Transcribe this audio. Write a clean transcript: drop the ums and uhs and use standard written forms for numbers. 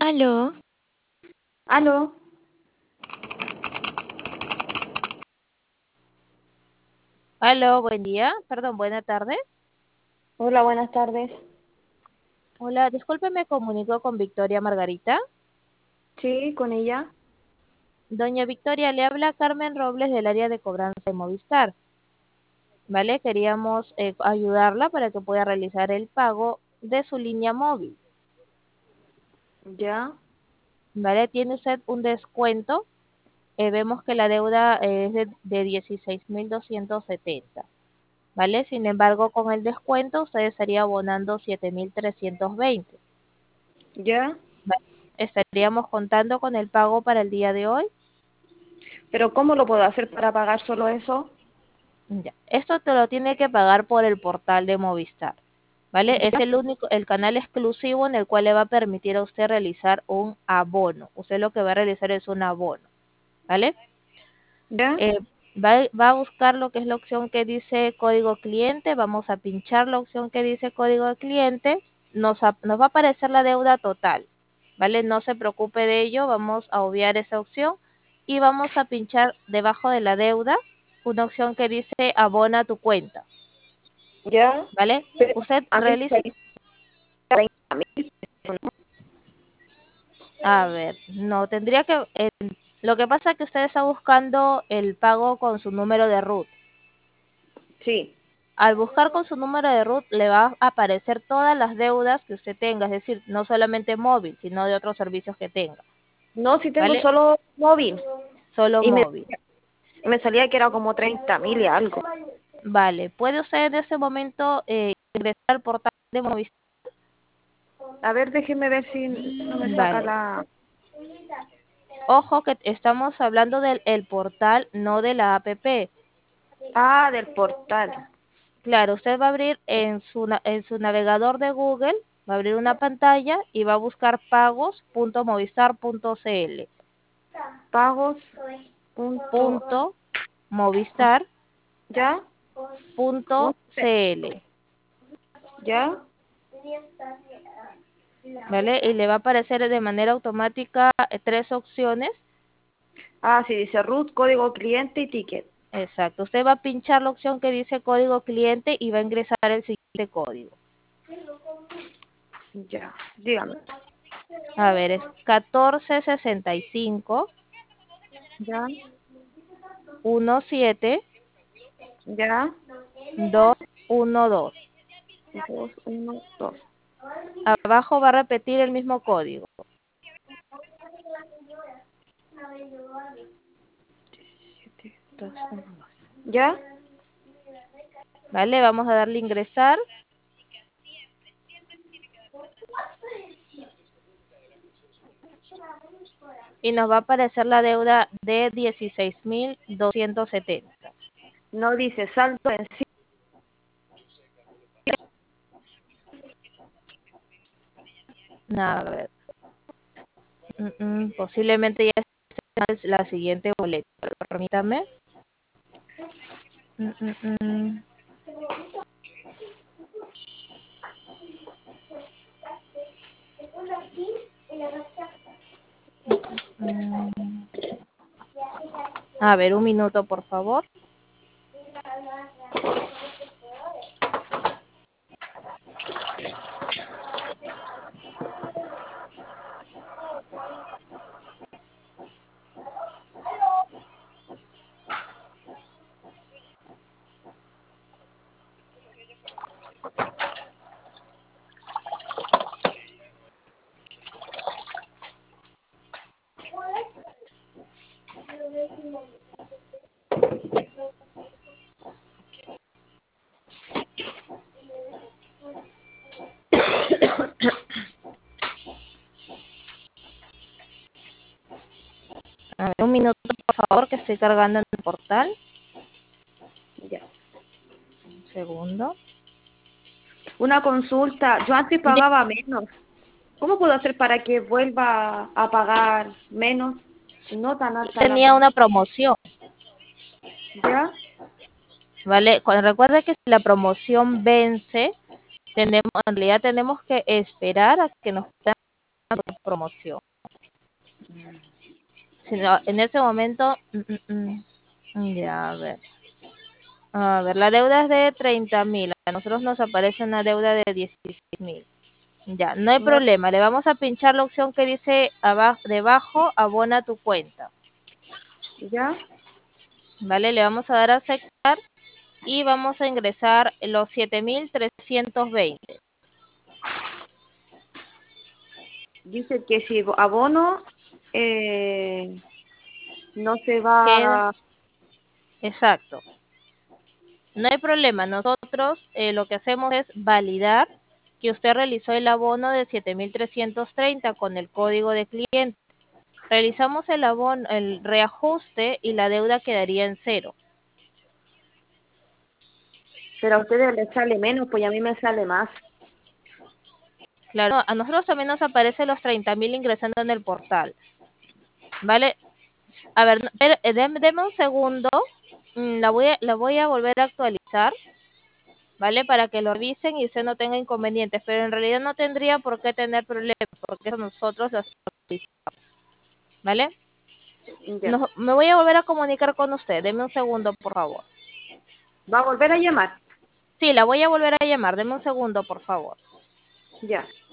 Aló, Aló, Aló, buen día, perdón, buena tarde. hola, buenas tardes. Hola, disculpe, me comunico con Victoria Margarita. Sí, con ella. Doña Victoria, le habla Carmen Robles del área de cobranza de Movistar. ¿Vale? Queríamos ayudarla para que pueda realizar el pago de su línea móvil. Ya, ¿Vale? Tiene usted un descuento. Vemos que la deuda es de 16.270. ¿Vale? Sin embargo, con el descuento usted estaría abonando 7.320. ya. ¿Vale? Estaríamos contando con el pago para el día de hoy. Pero ¿cómo lo puedo hacer para pagar solo eso? Ya. Esto te lo tiene que pagar por el portal de Movistar, ¿vale? Es Ya, el canal exclusivo en el cual le va a permitir a usted realizar un abono. Usted lo que va a realizar es un abono, ¿vale? ya, Eh, va a buscar lo que es la opción que dice código cliente, vamos a pinchar la opción que dice código de cliente, nos va a aparecer la deuda total, ¿vale? No se preocupe de ello, vamos a obviar esa opción y vamos a pinchar debajo de la deuda una opción que dice abona tu cuenta, ya. ¿vale? Pero Usted a mí me realiza, salía 30.000, ¿no? a ver, no, tendría que, lo que pasa es que usted está buscando el pago con su número de RUT. Sí. Al buscar con su número de RUT le va a aparecer todas las deudas que usted tenga, es decir, no solamente móvil, sino de otros servicios que tenga, No, si tengo ¿vale? solo móvil. Solo Y me, móvil. me salía que era como 30.000 y algo. Vale, ¿puede usted en ese momento ingresar al portal de Movistar? A ver, déjeme ver si no me saca Vale. la... Ojo que estamos hablando del el portal, no de la app. Ah, del portal. Claro, usted va a abrir en su navegador de Google, va a abrir una pantalla y va a buscar pagos.movistar.cl. Pagos. Punto. Punto movistar Ya. punto Punto. cl, Ya. ¿vale? Y le va a aparecer de manera automática tres opciones. Ah, sí, dice root, código cliente y ticket. Exacto. Usted va a pinchar la opción que dice código cliente y va a ingresar el siguiente código. Ya, dígame. A ver, es 1465 Ya, 17 ya. 212. 2, 1, 2. Abajo va a repetir el mismo código. 7, 2, 1, 2. ¿Ya? ¿Vale? Vamos a darle ingresar y nos va a aparecer la deuda de 16.270. No dice saldo en sí. A ver. Posiblemente ya es la siguiente boleta. Permítame. Mm, mm, mm. Mm. A ver, un minuto, por favor. A ver, un minuto, por favor, que estoy cargando en el portal. Ya. Un segundo. Una consulta. Yo antes pagaba menos. ¿Cómo puedo hacer para que vuelva a pagar menos y no tan alta la Tenía una cuenta? promoción, ¿Ya? ¿vale? Recuerda que si la promoción vence, en realidad tenemos que esperar a que nos puedan promoción. Sino, en ese momento, ya, a ver. A ver, la deuda es de 30.000. A nosotros nos aparece una deuda de 16.000. Ya, no hay No, problema. Le vamos a pinchar la opción que dice abajo, debajo, abona tu cuenta. ¿ya? ¿Vale? Le vamos a dar a aceptar y vamos a ingresar los 7.320. Dice que si abono, no se Queda, va. exacto. No hay problema. Nosotros lo que hacemos es validar que usted realizó el abono de 7.330 con el código de cliente. Realizamos el abono, el reajuste y la deuda quedaría en cero. Pero a ustedes les sale menos, pues a mí me sale más. Claro, a nosotros también nos aparecen los 30.000 ingresando en el portal. ¿Vale? A ver, deme un segundo. La voy a volver a actualizar, ¿vale? Para que lo revisen y usted no tenga inconvenientes. Pero en realidad no tendría por qué tener problemas, porque eso nosotros lo actualizamos, ¿vale? Ya. Me voy a volver a comunicar con usted. Deme un segundo, por favor. ¿Va a volver a llamar? Sí, la voy a volver a llamar. Deme un segundo, por favor. Ya.